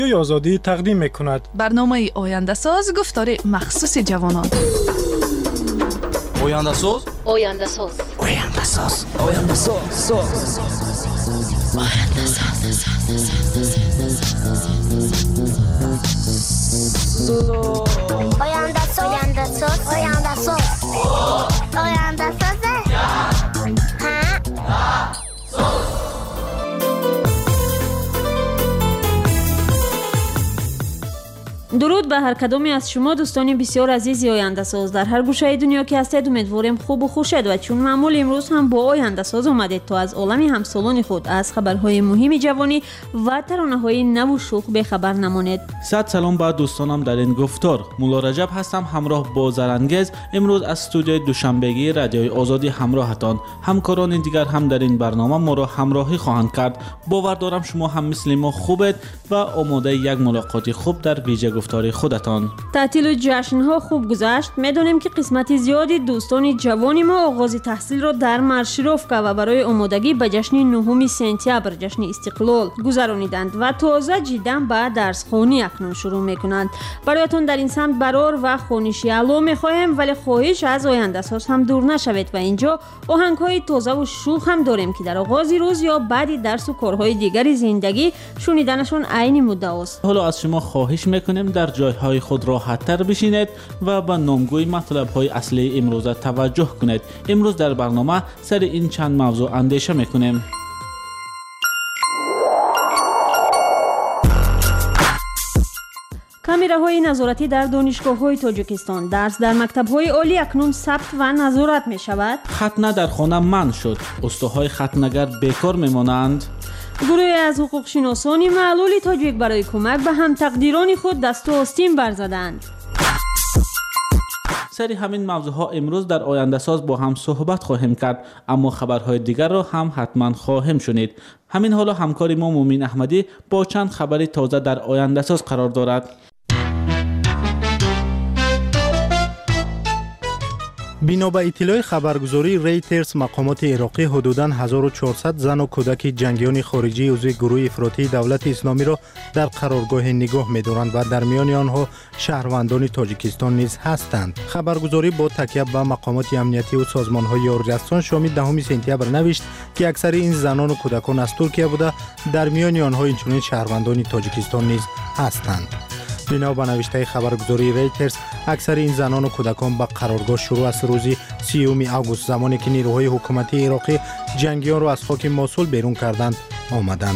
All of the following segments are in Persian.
آزادی تقدیم می‌کند. برنامه آینده ساز گفتار مخصوص جوانان. آینده ساز. آینده ساز. آینده ساز. آینده ساز. آینده ساز. آینده ساز. آینده ساز. آینده ساز. آینده ساز. درود به هر کدامی از شما دوستان بسیار عزیز آینده ساز در هر گوشه دنیا که هستید. امیدواریم خوب و خوشید و چون معمول امروز هم با آینده ساز اومدید تا از عالم همسالان خود از خبرهای مهم جوانی و ترانه‌های نو و شوق بخبر نمانید. صد سلام به دوستانم در این گفتار. مولا رجب هستم همراه با زرانگیز. امروز از استودیوی دوشنبگی رادیوی آزادی همراهتان. همکاران دیگر هم در این برنامه ما را همراهی خواهند کرد. باور دارم شما هم مثل ما خوبید و آماده یک ملاقات خوب در ویژه گفتار خودتان. تعطیل و جشن‌ها خوب گذشت. می‌دانیم که قسمت زیادی دوستان جوان ما آغاز تحصیل را در مارشروفکا و برای آمادگی به جشن 9 سپتامبر جشن استقلال گذرانیدند و تازه جداً به درس‌خوانی اکنون شروع می‌کنند. برایتان در این سمت برار و خوانش اعلی می‌خواهیم، ولی خواهش از آینده ساز هم دور نشوید و اینجا آهنگ‌های تازه و شوخ هم داریم که در آغاز روز یا بعد درس و کارهای دیگر زندگی شنیدنشون عین مدعا است. حالا از شما خواهش می‌کنیم در جایهای خود راحت‌تر بشینید و به نامگوی مطلب‌های اصلی امروز توجه کنید. امروز در برنامه سر این چند موضوع اندیشه می‌کنیم. کامراهای نظارتی در دانشگاه‌های تاجیکستان. درس در مکتب‌های عالی اکنون ثبت و نظارت می‌شود. ختنه در خانه منع شد. استوهای ختنه‌گر بیکار می‌مانند. گروهی از حقوق شناسان معلول تاجیک برای کمک به هم تقدیران خود دست و آستین برزدند. سری همین موضوعها امروز در آینده ساز با هم صحبت خواهیم کرد، اما خبرهای دیگر را هم حتما خواهیم شنید. همین حالا همکار ما مومین احمدی با چند خبر تازه در آینده ساز قرار دارد. بنا به اطلاع خبرگزاری ریترز، مقامات عراقی حدوداً 1400 زن و کودک جنگیان خارجی عضو گروه افراطی دولت اسلامی را در قرارگاه نگاه می‌دارند و در میان آنها شهروندان تاجیکستان نیز هستند. خبرگزاری با تکیه به مقامات امنیتی و سازمان‌های یاردستان شامل 10 سپتامبر نوشت که اکثر این زنان و کودکان از ترکیه بوده، در میان آنها اینچنین شهروندان تاجیکستان نیز هستند. بنا به نوشته خبرگزاری ریترز، اکثر این زنان و کودکان به قرارگاه شروع از روز 30 آگوست زمانی که نیروهای حکومتی عراقی جنگیان را از خاک موصول بیرون کردند آمدند.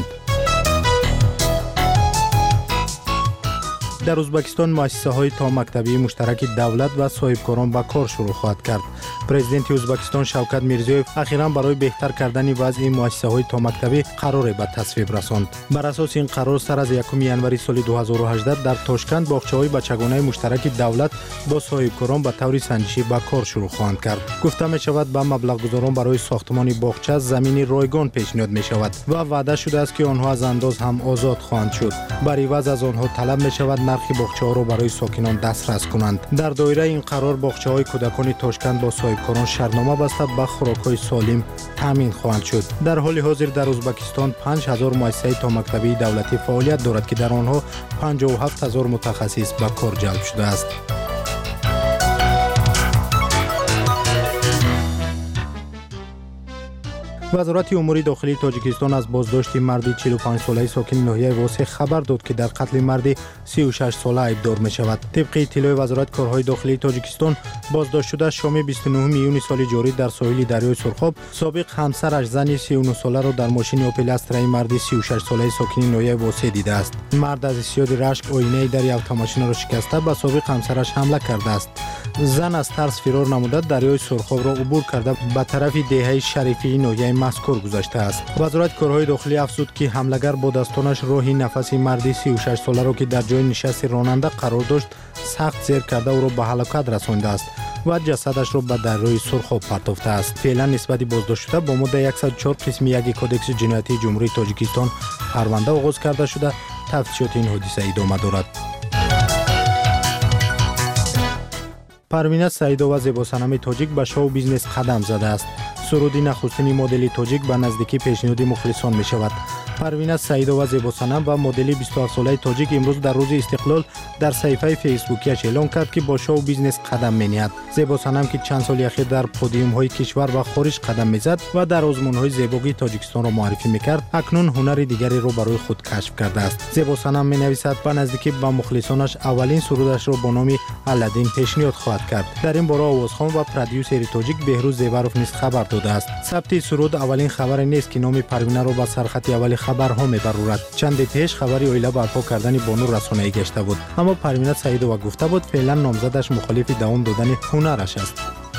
در ازبکستان مؤسسه‌های تا مکتبی مشترک دولت و صاحبکاران به کار شروع خواهد کرد. پرزیدنت ازبکستان شوکت میرزیوف اخیراً برای بهتر کردن وضع این مؤسسه‌های تا مکتبی قرار به تصویب رساند. بر اساس این قرار سر از 1 ژانویه سال 2018 در تاشکند باغچه‌های بچگانه مشترک دولت با صاحبکاران به طور سنجشی به کار شروع خواهند کرد. گفته می شود به مبلغ گذاران برای ساختمان باغچه زمین رایگان پیشنهاد می شود و وعده شده است که آنها از انداز هم آزاد خواهند شد. بر عوض از آنها طلب می شود نرخ باغچه‌ها را برای ساکنان دسترس کنند. در دایره این قرار باغچه‌های کودکان تاشکند با صاحبکاران شرطنامه بسته به خوراک‌های سالم تامین خواهند شد. در حال حاضر در ازبکستان 5000 مؤسسه تا مکتبی دولتی فعالیت دارد که در آنها 57000 متخصص به کار جلب شده است. وزارت امور داخلی تاجیکستان از بازداشت مردی 45 ساله ساکن ناحیه واسه خبر داد که در قتل مردی 36 ساله ایبدار می شود. طبق اطلاع وزارت کارهای داخلی تاجیکستان، بازداشت شده شام 29 میلیون سال جاری در ساحل دریای سرخاب سابق همسرش زن 39 ساله را در ماشین اوپل استرای مردی 36 ساله ساکن ناحیه واسه دیده است. مرد از استیاد رشک آینه در اتومبیل را شکسته به سابق همسرش حمله کرده است. زن از ترس فرار نموده دریای سرخاب را عبور کرده به طرف دهه شریفی ناحیه مذکور گذشته است. وزارت کارهای داخلی افزود که حملگر با دستانش راهی نفسی مردی 36 ساله را که در جای نشست راننده قرار داشت سخت زیر کرده او را به هلاکت رسانده است و جسدش را به دریای سرخاب پرتافته است. فعلا نسبت بازداشت شده با ماده 104 قسم 1 کدکس جنایتی جمهوری تاجیکستان پرونده آغاز کرده شده. تفتیشات این حادثه ادامه دارد. پروینه سعیدова زیباسنام تاجیک به شو بیزنس قدم زده است. سرودی نخستین مدل تاجیک به نزدیکی پیشنهاد مخلصان می شود. پروینه سعیدو و زیبا صنم و مدل 27 ساله تاجیک امروز در روز استقلال در صفحه فیسبوکیش اعلام کرد که با شو بیزنس قدم می‌نهد. زیبا صنم که چند سال اخیر در پودیوم‌های کشور و خارج قدم می‌زد و در آزمون‌های زیبایی تاجیکستان را معرفی می‌کرد، اکنون هنر دیگری را برای خود کشف کرده است. زیبا صنم می‌نویسد به نزدیکی به مخلصانش اولین سرودش را با نام الدین پیشنهاد خواهد کرد. در این باره آوازخوان و پرودیوسر تاجیک بهروز زیوروف نیز خبر داده است. ثبت سرود اولین خبر نیست که نام پروینه را به سرخط اول خبرها می‌برورد. چند پیش خبری اویلا برپا کردن بانو رسانه‌ای گشته بود، اما پروینه سعیدو گفته بود فعلا نامزدش مخالف دوام دادن هنرش است.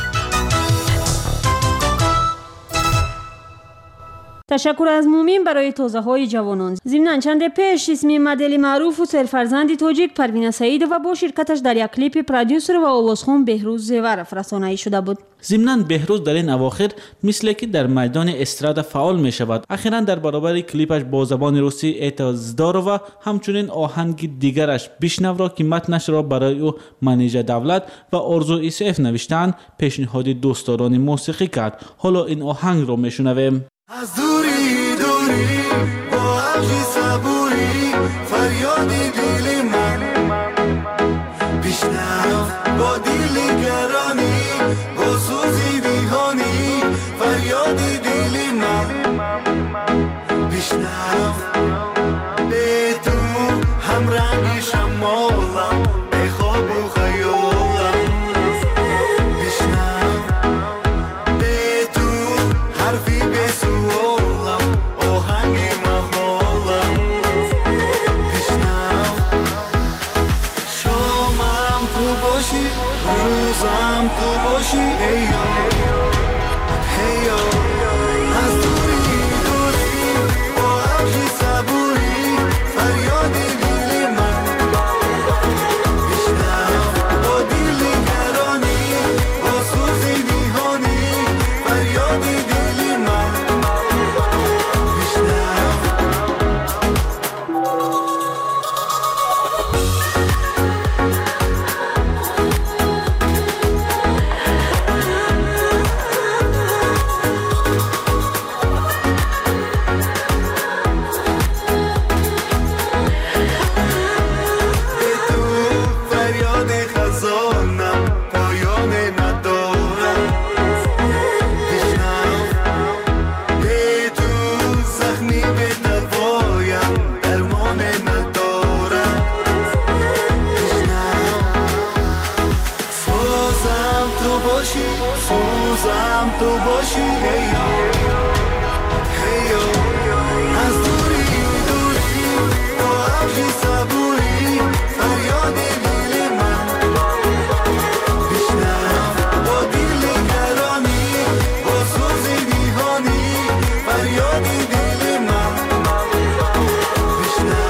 تشکر از مومین برای توضیحات جوانان. ضمن چند پیش اسمی مدل معروف و سرفرزند تاجیک پروینه سعیدو و با شرکتش در یک کلیپ پرودیوسر و آوازخوان بهروز زیوروف رسانه‌ای شده بود. ضمن بهروز در این اواخر مثل که در میدان استرادا فعال می شود. اخیراً در برابر کلیپش با زبان روسی اعتراض داره و همچنین آهنگ دیگرش بشنو را که متنش را برای او منیژه دولت و آرزو ایسف نوشتند پیشنهاد دوستداران موسیقی کرد. حالا این آهنگ را میشنویم. از دوری دوری با عشقی صبوری فریادی دل من بشنو با دل گرانی با سوزی دیهانی فریادی دل من بشنو به تو هم رنگ شمالم به خواب و خیالم بشنو به تو حرفی به سوالم آهنگ محمالم بشنو شامم تو باشی روزم تو باشی ایو ایو از دوری دوری با عشقی صبوری فریادی دل من بشنو با دل گرانی با سوزی دیهانی فریادی دل من بشنو فریاد خزانم پایان ندارم بشنو به تو زخمی به دوایم درمان ندارم بشنو سوزم تو باشی سوزم تو باشی هیو هیو از دوری دوری با عشقی صبوری فریادی دل من بشنو با دل گرانی با سوزی دیهانی فریادی دل من بشنو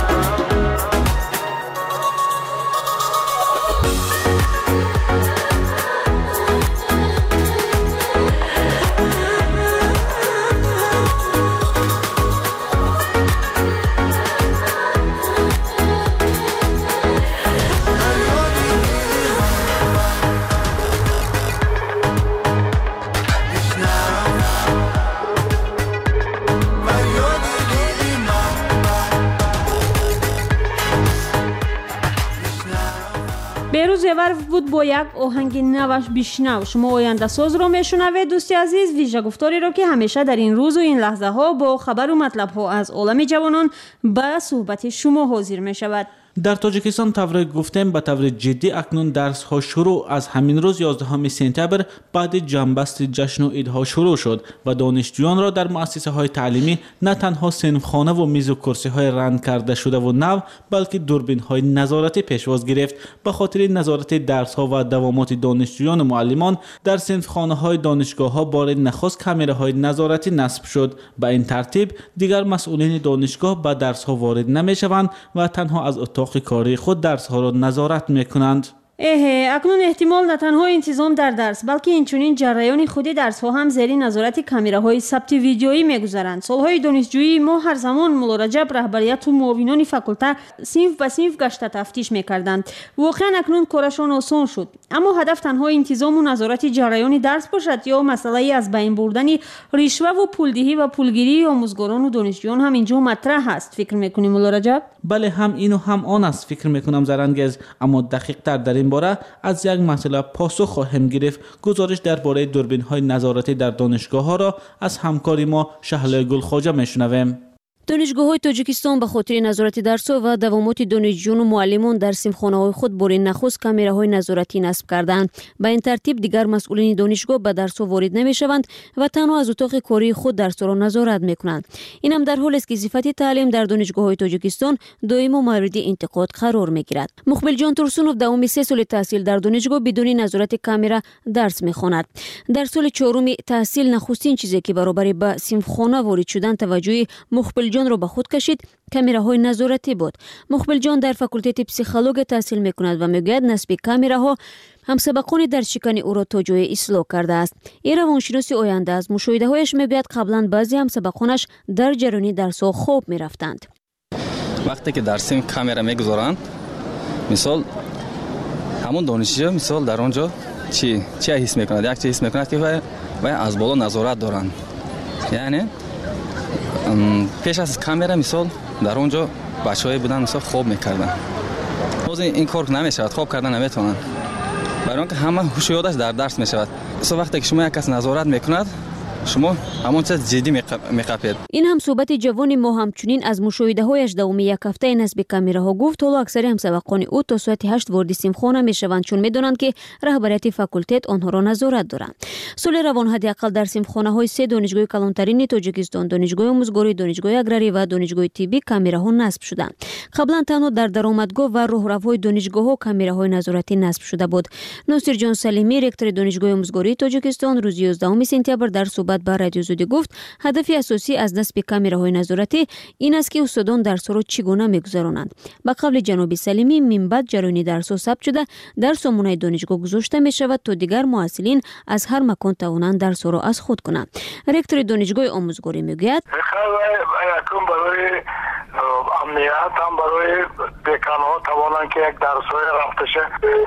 بهروز زیوروف بود با یک آهنگ نوش بشنو. شما آینده ساز رو میشنوید. دوستی عزیز، ویژه گفتاری رو که همیشه در این روز و این لحظه ها با خبر و مطلب ها از عالم جوانان به صحبت شما حاضر می شود. در تاجیکستان طور گفتیم به طور جدی اکنون درس ها شروع از همین روز 11 سپتامبر بعد جنبست جشن و عیدها شروع شد و دانشجویان را در مؤسسه های تعلیمی نه تنها صنفخانه و میز و کرسی های رنگ کرده شده و نو بلکه دوربین های نظارتی پیشواز گرفت. به خاطر نظارت درس ها و دوامات دانشجویان و معلمان در صنفخانه های دانشگاه ها بار نخست کامراهای نظارتی نصب شد. به این ترتیب دیگر مسئولین دانشگاه به درس ها وارد نمی شوند و تنها از اتاق کاری خود درس ها را نظارت می کنند. اکنون احتمال نه تنها انتظام در درس بلکه اینچنین جریان خود درس ها هم زیر نظارت کامراهای ثبت ویدیویی میگذارند. سالهای دانشجویی ما هر زمان مولا رجب رهبریت و معاونان فاکولته صنف به صنف گشته تفتیش میکردند. واقعا اکنون کارشان آسان شد، اما هدف تنها انتظام و نظارت جریان درس باشد یا مسئله از بین بردن رشوه و پولدهی و پولگیری آموزگاران و دانشجویان هم اینجا مطرح است؟ فکر میکنیم مولا رجب؟ بله، هم این و هم آن است فکر میکنم زرنگز، اما دقیق تر در این باره از یک مسئله پاسخ خواهم گرفت. گزارش درباره دوربین های نظارتی در دانشگاه ها را از همکاری ما شهله گلخواجه میشنویم. دانشگاه‌های تاجیکستان به خاطر نظارت درس‌ها و دوامات دانشجویان و معلمان در صنفخانه‌های خود بار نخست کامراهای نظارتی نصب کردند. به این ترتیب دیگر مسئولین دانشگاه به درس‌ها وارد نمی‌شوند و تنها از اتاق کاری خود درس‌ها را نظارت می‌کنند. این هم در حالی است که صفت تعلیم در دانشگاه‌های تاجیکستان دائما مورد انتقاد قرار می‌گیرد. مقبل جان ترسونوف دوام 3 سال تحصیل در دانشگاه بدون نظارت کامرا درس می‌خواند. در سال 4 تحصیل نخستین چیزی که برابر با صنفخانه وارد شدن توجه مقبل جان را به خود کشید کامراهای نظارتی بود. مقبل جان در فاکولته پسیخولوژی تحصیل میکند و میگوید نصب کامراها همسبقان در شکن او را تا جای اصلاح کرده است. این روانشناس آینده از مشاهده هایش میگوید قبلا بعضی همسبقانش در جریان درس‌ها خواب میرفتند. وقتی که در سیم کامرا میگذارند، مثال همون دانشجو مثال در اونجا چی حس میکند؟ یک چیز حس میکند که و از بالا نظارت دارند. یعنی پیش از کامرا مثال در اونجا بچه‌های بودن مثال خواب میکردن. باز این کار نمیشود، خواب کردن نمیتونن، برای اینکه همه هوش و یادش در درس میشود. مثلا وقتی که شما یک کس نظارت میکند شما همون چیز جدی میقپید. این هم صحبت جوان ما همچنین از مشاهده هایش دوام یک هفته نصب کامراها گفت. حالا اکثر همسبقان او تا ساعت 8 وارد صنفخانه میشوند چون میدونند که رهبریت فاکولته آنها را نظارت دارند. سال روان حداقل در صنفخانه های 3 دانشگاه کلانترین تاجیکستان، دانشگاه آموزگاری، دانشگاه اگراری و دانشگاه طبی کامراها نصب شدند. قبلا تنها در درآمدگاه و راهروهای دانشگاه ها کامراهای نظارتی نصب شده بود. ناصر جان سلیمی رکتور دانشگاه آموزگاری تاجیکستان روز 11 سپتامبر در صحبت با رادیو زودی گفت هدف اساسی از نصب کامراهای نظارتی این است که استادان درس را چگونه میگذرانند. با قول جناب سلیمی من بعد جریان درس ثبت شده در سامانه دانشگاه گذاشته می شود تا دیگر محصلین از هر مکان توانند درس را از خود کنند. رکتور دانشگاه آموزگاری میگوید امنیت هم برای دکان‌ها توانند که یک درس‌های رفتش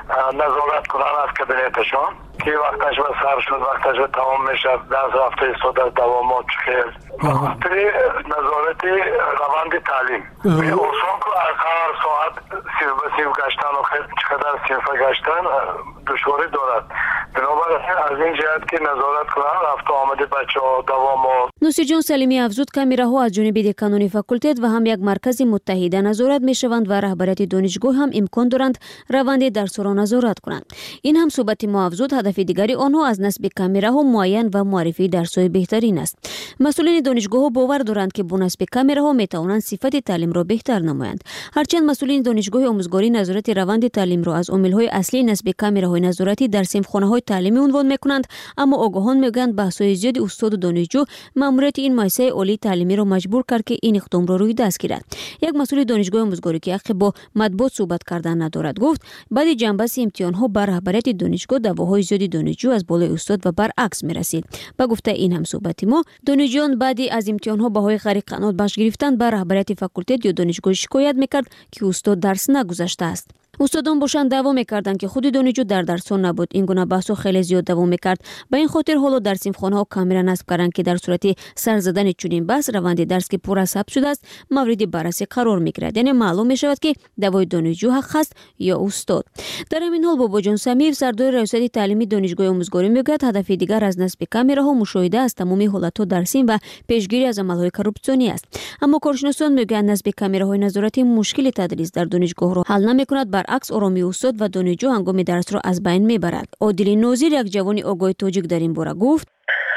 نظارت کنند از کابینتشان که وقتش به سر شد، وقتش به تمام میشد، درس رفته استاد دوامات خیر خاطر نظارت روند تعلیم اصلا که از هر ساعت صنف گشتن و چقدر صنف گشتن دشواری دارد. بنابراین از این جهت که نظارت کنند رفت آمده بچه‌ها دوامات. ناصر جان سلیمی افزود کامراها از جانب دکانان فاکولته و هم یک مرکز متحده نظارت میشوند و رهبریت دانشگاه هم امکان دارند روند درس را نظارت کنند. این هم صحبت ما افزود هدف دیگری آنها از نصب کامراها معین و معرفی درس‌های بهترین است. مسئولین دانشگاه باور دارند که با نصب کامراها میتوانند صفت تعلیم را بهتر نمایند. هرچند مسئولین دانشگاه آموزگاری نظارت روند تعلیم را از عامل‌های اصلی نصب کامراهای نظارتی در صنفخانه‌های تعلیمی عنوان می‌کنند، اما آگاهان میگویند بحث‌های زیاد استاد و دانشجو ماموریت این مؤسسه عالی تعلیمی را مجبور کرد که این اقدام را روی دست گیرد. یک مسئول دانشگاه آموزگاری که حق با مطبوعات صحبت کردن ندارد گفت بعد جنبش امتحان‌ها بر رهبریت دانشگاه دعواهای زیادی دانشجو از بالای استاد و برعکس می‌رسید. با گفته این هم صحبت ما دانشجویان بعدی از امتحان‌ها بهای غیر قانونی بخش گرفتن بر رهبریت فاکولته یا دانشگاه شکایت می‌کرد که استاد درس نگذاشته است. استادان باشند دعوا می‌کردند که خود دانشجو در درس‌ها نبود. این گونه بحث خیلی زیاد دوام می‌کرد. به این خاطر حالا در صنفخانه‌ها کامرا نصب کردند که در صورت سر زدن چنین بحث روند درس که پر از ثبت شده است مورد بررسی قرار می‌گیرد. یعنی معلوم می‌شود که دعوای دانشجو حق است یا استاد. در همین حال بابا جان سمیر سردار ریاست تعلیمی دانشگاه آموزگاری میگوید هدف دیگر از نصب کامراها مشاهده از تمامی حالت‌ها در سیم و پیشگیری از عمل‌های کورپسیونی است. اما کارشناسان میگویند نصب کامراهای نظارتی مشکل تدریس در دانشگاه را حل نمی‌کند، برعکس آرامی استاد و دانشجو هنگام درس را از بین میبرد. عادل نوزیر یک جوان آگاه تاجیک در این باره گفت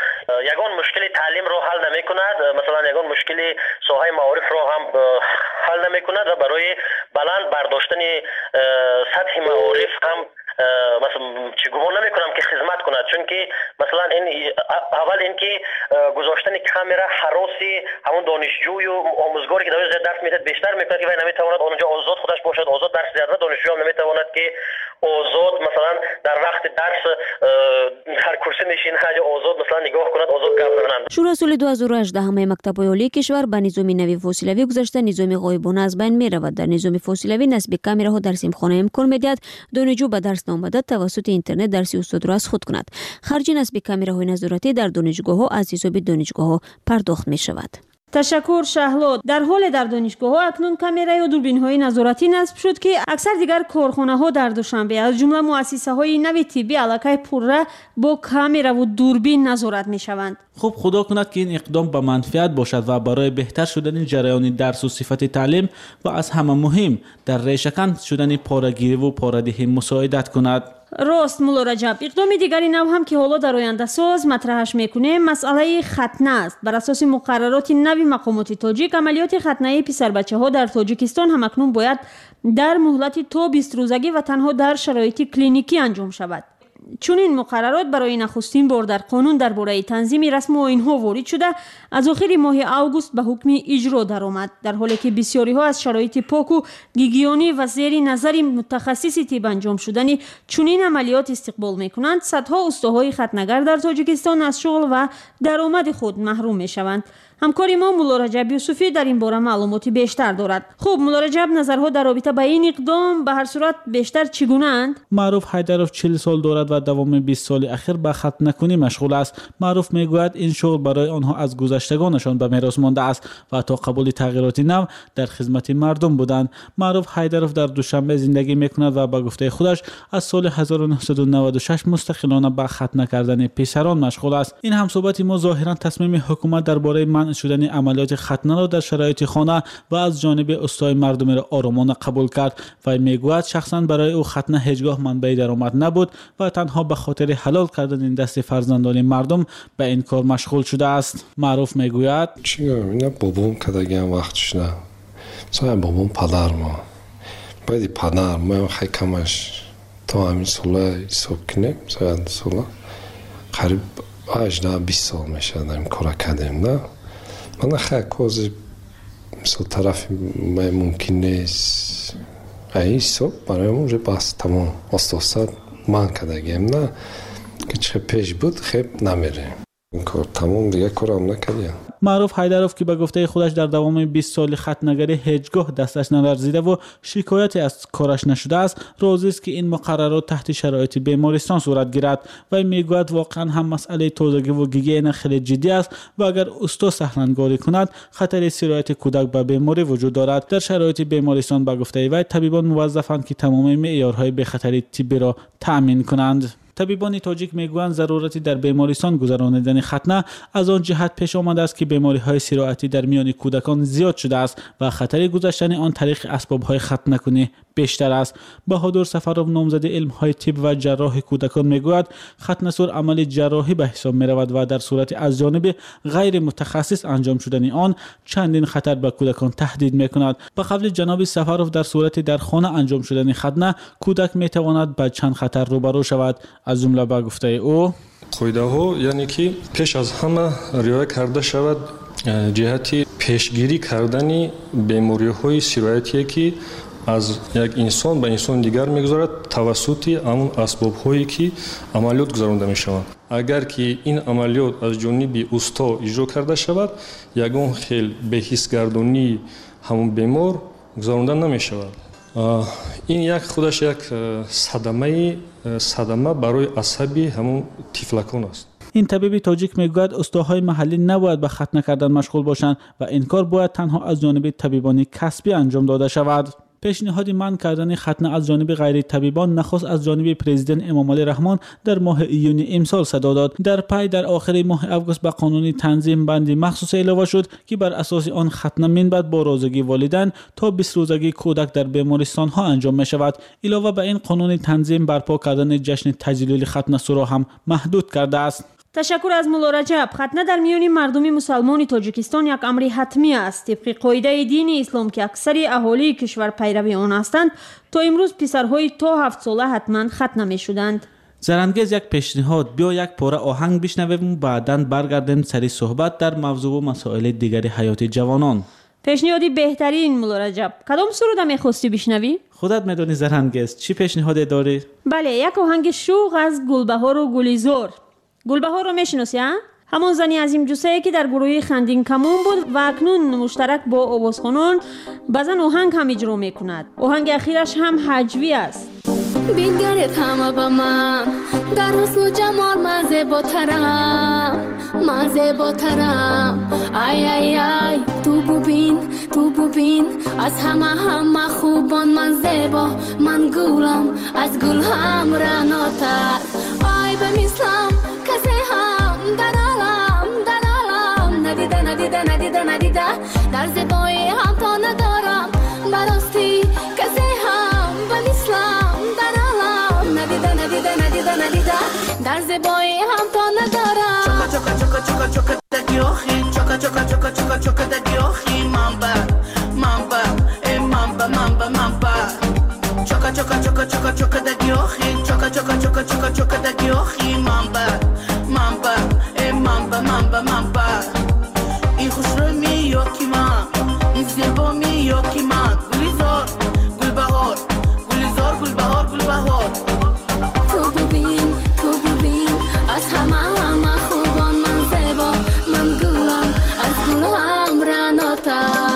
یگان مشکل تعلیم رو حل نمی کند، مثلا یگان مشکل ساحه معارف رو هم حل نمی کند و برای بلند برداشتن سطح معارف هم مثلا چی گمان نمیکنم که خدمت کند، چون که مثلا این اول اینکه گذاشتن کامera هراسی همون دانشجوی و آموزگاری که داره درس میده بیشتر میکنه که وای نمیتواند اونجا آزاد خودش باشد، آزاد درس بده. دانشجو هم نمیتواند که آزاد مثلا در وقت درس در کرسی نشینه آزاد مثلا نگاه کند، آزاد گپ بزند. شورای سال 2018 همه مکتب‌های عالی کشور به نظام نوی فاصلوی گذاشته نظام غایبانه از بین میرود. در نظام فاصلوی نصب کامراها در سیمخانه امکان میدهد دانشجو به درس نامده توسط اینترنت درس استاد را از خود کند. خرج نصب کامراهای نظارتی در دانشگاه‌ها از حساب دانشگاه‌ها پرداخت می‌شود. تشکر شهلا. در حال در دانشگاه ها اکنون کامرا یا دوربین های نظارتی نصب شد که اکثر دیگر کارخانه ها در دوشنبه از جمله مؤسسه های نوی طبی علاقه پرره با کامرا و دوربین نظارت می شوند. خب خدا کند که این اقدام به منفعت باشد و برای بهتر شدن جریان درس و صفت تعلیم و از همه مهم در ریشه‌کن شدن پاره‌گیری و پاره‌دهی مساعدت کند. راست مولا رجب. اقدام دیگری نو هم که حالا در آینده ساز مطرحش میکنه مسئله ختنه است. بر اساس مقررات نوی مقامات تاجیک عملیات ختنه پسر بچه ها در تاجیکستان هم اکنون باید در مهلت تا 20 روزگی و تنها در شرایط کلینیکی انجام شود. چون این مقررات برای نخستین بار در قانون درباره تنظیم رسم آیین‌ها وارد شده از آخر ماه اوگوست به حکم اجرا درآمد، در حالی که بسیاری ها از شرایط پاک و گیگیانی و زیر نظر متخصص طب انجام شدنی چنین عملیات استقبال میکنند، صدها استادهای ختنگر در تاجیکستان از شغل و درآمد خود محروم میشوند. همکاری ما مولا رجب یوسفی در این باره معلوماتی بیشتر دارد. خب مولا رجب، نظرها در رابطه با این اقدام به هر صورت بیشتر چگونه اند؟ معروف حیدرов 40 سال دارد و دوام 20 سال اخیر به ختنه‌کنی مشغول است. معروف میگوید این شغل برای آنها از گذشتگانشان به میراث مانده است و تا قبول تغییرات نو در خدمت مردم بودند. معروف حیدرov در دوشنبه زندگی میکند و به گفته خودش از سال 1996 مستقلانه به ختنه کردن پسران مشغول است. این هم صحبت ما ظاهرا تصمیم حکومت درباره منع شدن عملیات ختنه را در شرایط خانه و از جانب استای مردم را آرامانه قبول کرد و میگوید شخصا برای او ختنه هیچگاه منبع درآمد نبود و تنها به خاطر حلال کردن این دست فرزندان مردم به این کار مشغول شده است. معروف میگوید اینا بابام کداگم وقتش نه مثلا بابام پدر ما باید پدر ما خیلی کمش تا همین ساله حساب کنیم مثلا ساله قریب 18-20 سال میشه این کار کردیم. نه من خیلی کوزی مثل طرف ممکن نیست این حساب برای اونجا بس تمام استاسد من کداگیم نه که چه پیش بود خیلی نمیره این کار تمام دیگه کارم نکردیم. معروف حیدرov که به گفته خودش در دوام 20 سال ختنه‌گری هیچگاه دستش نلرزیده و شکایتی از کارش نشده است، راضی است که این مقررات تحت شرایط بیمارستان صورت گیرد و میگوید واقعا هم مسئله تازگی و گیگین خیلی جدی است و اگر استاد سهلنگاری کند خطر سرایت کودک به بیماری وجود دارد. در شرایط بیمارستان به گفته وی طبیبان موظفند که تمام معیارهای بخطری طبی را تأمین کنند. طبیبان تاجیک میگویند ضرورتی در بیمارستان گذراندن ختنه از آن جهت پیش آمده است که بیماری‌های سرایتی در میان کودکان زیاد شده است و خطر گذشتن آن طریق اسباب‌های ختنه‌کنی بیشتر است. بهادر سفرov نامزد علم‌های طب و جراح کودکان میگوید ختنه‌سور عمل جراحی به حساب می‌رود و در صورت از جانب غیر متخصص انجام شدن آن چندین خطر به کودکان تهدید می‌کند. به قول جناب سفرov در صورت در خانه انجام شدن ختنه کودک می‌تواند با چند خطر روبرو شود. از جمله به گفته او قاعده‌ها یعنی که پیش از همه رعایت کرده شود جهتی پیشگیری کردن بیماری‌های سرایتی که از یک انسان به انسان دیگر می‌گذرد توسط همون اسباب‌هایی که عملیات گذرانده می‌شوند. اگر که این عملیات از جانب استا اجرا کرده شود یگان خیلی به حس گردانی همون بیمار گذرانده نمی‌شود. این یک خودش یک صدمه برای عصبی همون طفلکان است. این طبیب تاجیک میگوید استادهای محلی نباید به ختنه کردن مشغول باشند و این کار باید تنها از جانب طبیبان کسبی انجام داده شود. پیشنهاد منع کردن ختنه از جانب غیر طبیبان نخست از جانب پرزیدنت امام علی رحمان در ماه ایون امسال صدا داد. در پی در آخر ماه اوگوست به قانون تنظیم بندی مخصوص علاوه شد که بر اساس آن ختنه منبعد با رازگی والدین تا 20 روزگی کودک در بیمارستان ها انجام می شود. علاوه به این قانون تنظیم برپا کردن جشن تجلیل ختنه سورا هم محدود کرده است. تشکر از مولا رجب. ختنه در میان مردم مسلمان تاجیکستان یک امر حتمی است. طبق قاعده دین اسلام که اکثر اهالی کشور پیروی آن هستند، تا امروز پسرهای تا 7 ساله حتما ختنه می شدند. زرانگیز یک پیشنهاد، بیا یک پاره آهنگ بشنویم و بعداً برگردیم سری صحبت در موضوع و مسائل دیگری حیات جوانان. پیشنهادی بهترین مولا رجب. کدام سرود میخواستی بشنوی؟ خودت میدونی زرانگیز، چی پیشنهادی داری؟ بله، یک آهنگ شوق از گلبهار و گلیزار. گلبهار رو میشناسی ها؟ همون زنی عظیم جثه‌ای که در گروه خندین کمون بود و اکنون مشترک با آوازخوانان بعضن آهنگ هم اجرا میکند. آهنگ اخیرش هم هجوی است. بینگرت همه با من در حسن و جمال من زیباترم ای ای ای تو ببین از همه خوبان من زیبا، من گلم از گل هم رناتر. ای بمیسلم کسی هم در عالم ندیده در زیبایی هم تا ندارم براستی کسی هم بمیسلم در عالم ندیده در زیبایی هم تا ندارم. چوکا دگیوخی چوکا دگیوخی مامبا ای مامبا چوکا دگیوخی چوکا دگیوخی مامبا ای مامبا این خوش رو میوکی من، این زیبا میوکی من. گلبهار تو ببین از همه خوبان من زیبا، من گلم از گل هم رناتر.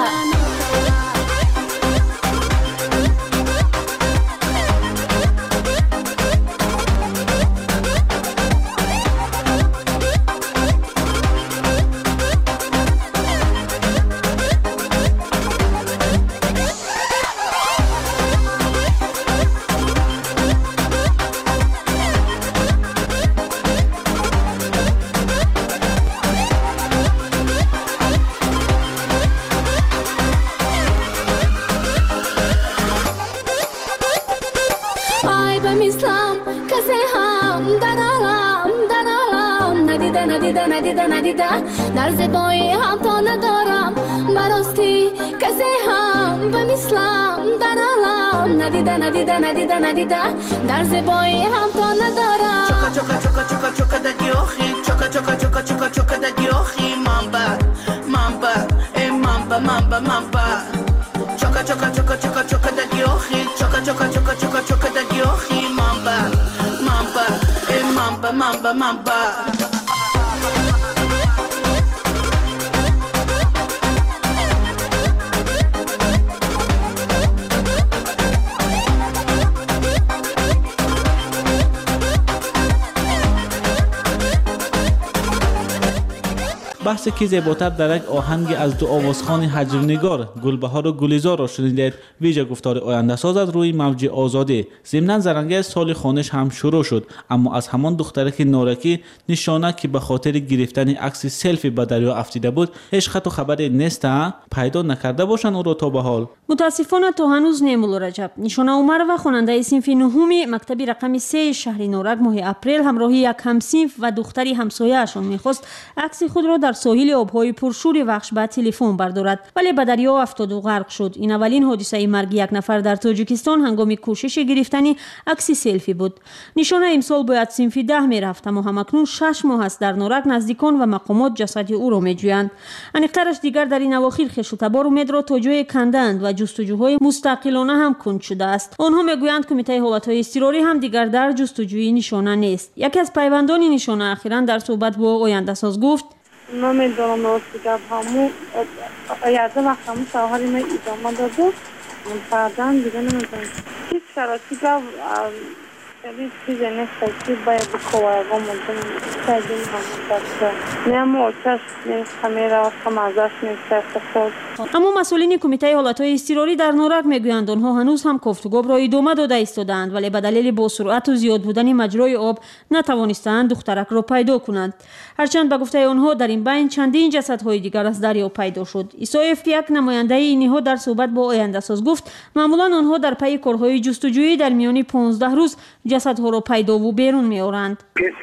ندیده در زیبایی هم تا ندارم براستی کسی هم بمیسلم در عالم ندیده در زیبایی هم تا ندارم. چوکا دگیوخی چوکا دگیوخی مامبا ای مامبا چوکا دگیوخی چوکا دگیوخی مامبا ای مامبا. بحث کی زیباتر در یک آهنگ از دو آوازخوان هجرنگار گلبهار و گلیزار را شنیدید. ویژه گفتار آینده ساز از روی موج آزادی. ضمناً زرانگیز سال خوانش هم شروع شد، اما از همان دخترک نارکی نشانه که به خاطر گرفتن عکس سلفی به دریا افتیده بود هیچ خط و خبری نیست، پیدا نکرده باشند او را تا به حال. متاسفانه تا هنوز نه مولا رجب. نشانه عمر و خواننده صنف نهم مکتب رقم 3 شهر نورک ماه اپریل همراهی یک همصنف و دختری همسایه‌شان می‌خواست عکس خود را در ساحل آب‌های پرشور وخش به تلفن بردارد، ولی به دریا افتاد و غرق شد. این اولین حادثه مرگ یک نفر در تاجیکستان هنگام کوشش گرفتن عکس سلفی بود. نشانه امسال باید صنف 10 میرفت، اما همکنون 6 ماه است در نورک نزدیکان و مقامات جسد او را میجویند. انیقترش دیگر در این اواخر خشتبار امید را تا جای کندند و جستجوهای مستقلانه هم کند شده است. آنها میگویند کمیته حالتهای اضطراری هم دیگر در جستجوی نشانه نیست. یکی از پیوندان نشانه اخیراً در صحبت با آینده ساز گفت: نمیدونم راست بگم، همون یازده وقت همون شوهری من ادامه داده من فردن دیگه نمیدونم هیچ شرایطی که خیلی چیزی نیست که باید بکوارگاه ممکن سایدین همون دسته نیم اوچش نیست خمیره و خمازش نیست خود. اما مسئولین کمیته حالتهای اضطراری در نورک میگویند آنها هنوز هم گفتگو را ادامه داده ایستادند، ولی به دلیل با سرعت و زیاد بودن مجرای آب نتوانستند دخترک را پیدا کنند. هرچند به گفته آنها در این بین چندین جسدهای دیگر از دریا پیدا شد. ایسایف یک نماینده اینها در صحبت با آینده ساز گفت معمولا آنها در پی کارهای جستجویی در میان 15 روز ҷасадҳоро пайдову берун меоранд.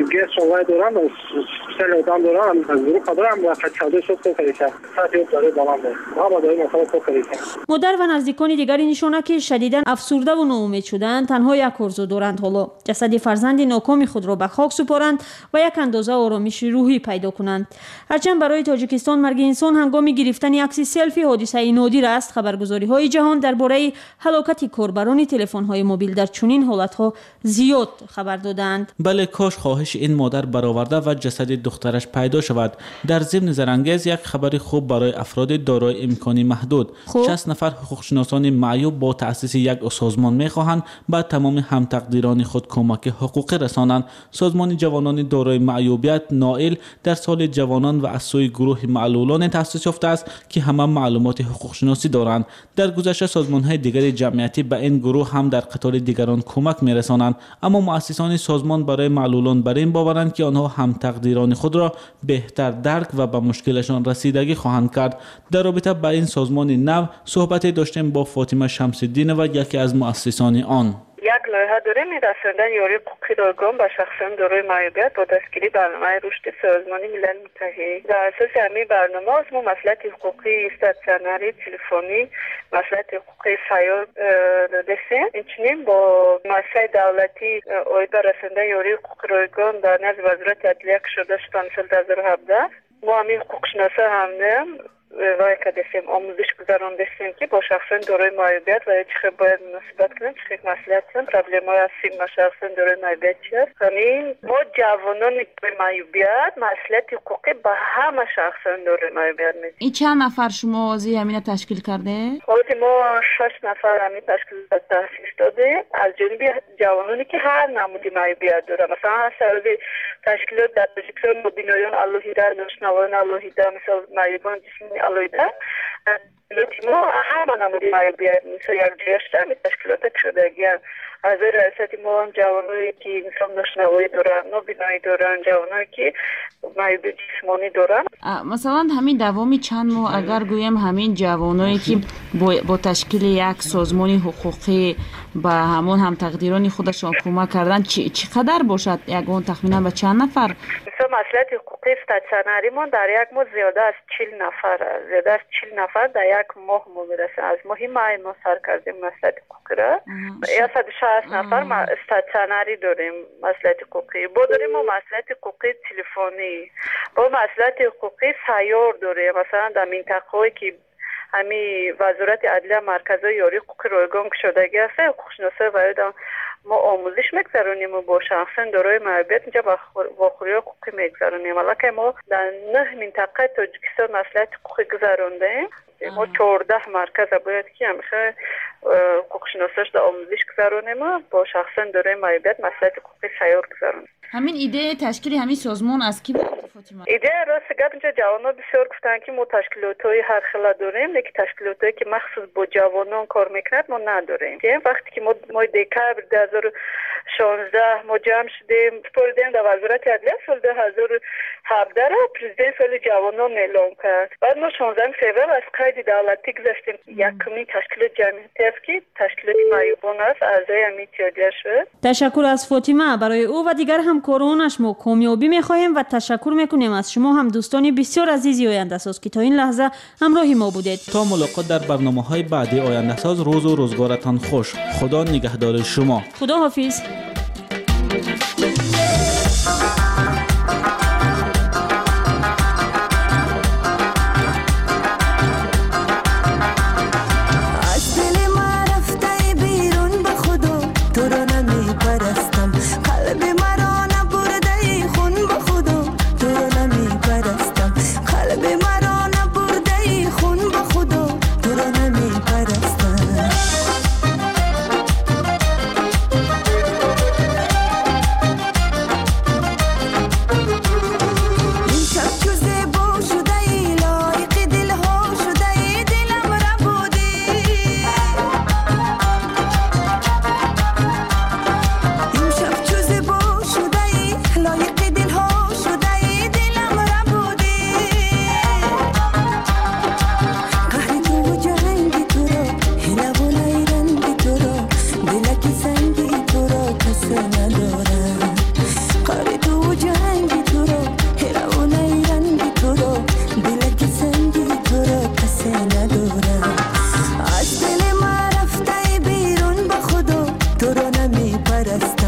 модар ва наздикони дигари нишона ки шадидан афсурдаву ноумед шуданд танҳо як орзу доранд: ҳоло ҷасади фарзанди нокоми худро ба хок супоранд ва як андоза оромиши рӯҳӣ пайдо кунанд. ҳарчанд барои тоҷикистон марги инсон ҳангоми гирифтани акси селфи ҳодисаи нодир аст, хабаргузориҳои ҷаҳон дар бораи ҳалокати корбарони телефонҳои мобил дар чунин ҳолатҳо зиёд хабар доданд. бале кош хоҳиши ин модар бароварда ва ҷасади духтараш пайдо шавад. дар зимни зарангез як хабари хуб барои афроди дорои имкони маҳдуд. 60 нафар ҳуқуқшиносони маъюб бо таъсиси як созмон мехоҳанд ба тамоми ҳамтақдирони худ кӯмаки ҳуқуқӣ расонанд. созмони ҷавонони дорои маъюбият ноил дар соли ҷавонон ва аз сӯи гурӯҳи маълулоне таъсис ёфта аст ки ҳама маълумоти ҳуқуқшиносӣ доранд. дар гузашта созмонҳои дигари ҷамъиятӣ ба ин гурӯҳ ҳам дар қатори дигарон кӯмак мерасонанд, аммо муассисони созмон барои маълулон бар ин боваранд ки онҳо ҳамтақдирони худро беҳтар дарк ва ба мушкилашон расидагӣ хоҳанд кард. дар робита ба ин созмони нав суҳбате доштем бо Фотима Шамсиддинова, яке аз муассисони он. як лоиҳа дорем расонидани ёрии ҳуқуқи ройгон ба шахсони дорои маъюбият бо дастгирӣ барномаи рушди созмони милали муттаҳид. дар асоси ҳамин барнома мо маслиҳати ҳуқуқи статсионарӣ телефонӣ, маслиҳати ҳуқуқи сайёр додастем. инчунин бо муассисаи давлатӣ оид ба расонидани ёрии ҳуқуқи ройгон дар назди вазорати адлия ки шуда шуд соли 2017 мо ҳамин ҳуқуқшиноса ҳамдем вай кардем омӯзиш гузарондем ки бо шахсони дорои маъюбият ва чӣ хел бояд муносибат кунем, чӣ хел маслиҳат кунем, проблемаҳои асоси ма шахсони дорои маъюбият чи аст. ҳамин мо ҷавонони дорои маъюбият маслиҳати ҳуқуқӣ ба ҳама шахсони дорои маъюбият медиҳем. ин чанд нафар шумо ози ҳамина ташкил карде? ҳозир мо 6 нафар ҳамин ташкилот таъсис додем аз ҷониби ҷавононе ки ҳар намуди маъюбият доранд. масалан ҳаст сабаби ташкилот дар тоҷикистон нобиноён алоҳида, ношнавоён алоҳида, мисол маъюбони ҷисмонӣ алоҳида. мо ҳама намуди маъюбият мисол якҷоя шуда ташкилота шудагианд. аз раисати мо ҳам ҷавоное ки мисол ношнавоӣ доранд, нобиноӣ доранд, ҷавоное ки маъюби ҷисмонӣ доранд. масалан ҳамин давоми чанд моҳ агар гӯем ҳамин ҷавоное ки бо ташкили як созмони ҳуқуқӣ ба ҳамон ҳамтақдирони худашон кӯмак карданд чӣ қадар бошад? ягон тахминан ба чанд нафар? мисол маслиҳати ҳуқуқи статсионаримон дар як моҳ зиёда аз 40 нафар аст. зиёда аз 40 нафар дар як моҳ мо мерасем. аз моҳи май мо сар кардем маслиҳати ҳуқуқиро. 160 нафар статсионарӣ дорем маслиҳати ҳуқуқӣ. бо дорем мо маслиҳати ҳуқуқи телефонӣ, бо маслиҳати ҳуқуқи сайёр дорем. масалан дар минтақаҳое ки ҳамин вазорати адлия марказҳои ёрии ҳуқуқи ройгон кушодагӣ аст, ҳуқуқшиносои ваёдам мо омӯзиш мегзаронем бо шахсони дорои маъюбият инҷа вохӯриҳои ҳуқуқӣ мегзаронем. аллакай мо дар 9 минтақаи тоҷикистон маслиҳати ҳуқуқӣ гузарондем. мо 14 марказ бояд ки ҳамеша ҳуқуқшиносашда омӯзиш гузаронем бо шахсони дорои маъюбият маслиҳати ҳуқуқи сайёр гузаронем. ҳамин идеяи ташкили ҳамин созмон аз ки Фотима? идея рости гап инҷа ҷавонҳо бисёр гуфтанд ки мо ташкилотҳои ҳар хела дорем, лекин ташкилотҳое ки махсус бо ҷавонон кор мекунад мо надорем. вақте ки мо декабр 2016 мо ҷамъ шудем, споридем дар вазорати адлия соли 2017 ро президент соли ҷавонон эълон кард. баъд мо 16 феврал аз қайди давлатӣ гузаштем. якумин ташкилоти ҷамъиятӣ аст ки ташкилоти маъюбон аст, аъзои ҳамин иттиҳодия шуд. ташаккур аз Фотима. барои ӯ ва дигар ҳамкоронаш мо комёбӣ мехоҳем ва ташаккур мекунем аз шумо ҳам дӯстони бисёр азизи ояндасоз ки то ин лаҳза ҳамроҳи мо будед. то мулоқот дар барномаҳои баъди ояндасоз. рӯзу рӯзгоратон хуш. худо нигаҳдори шумо. худоҳофиз. پرست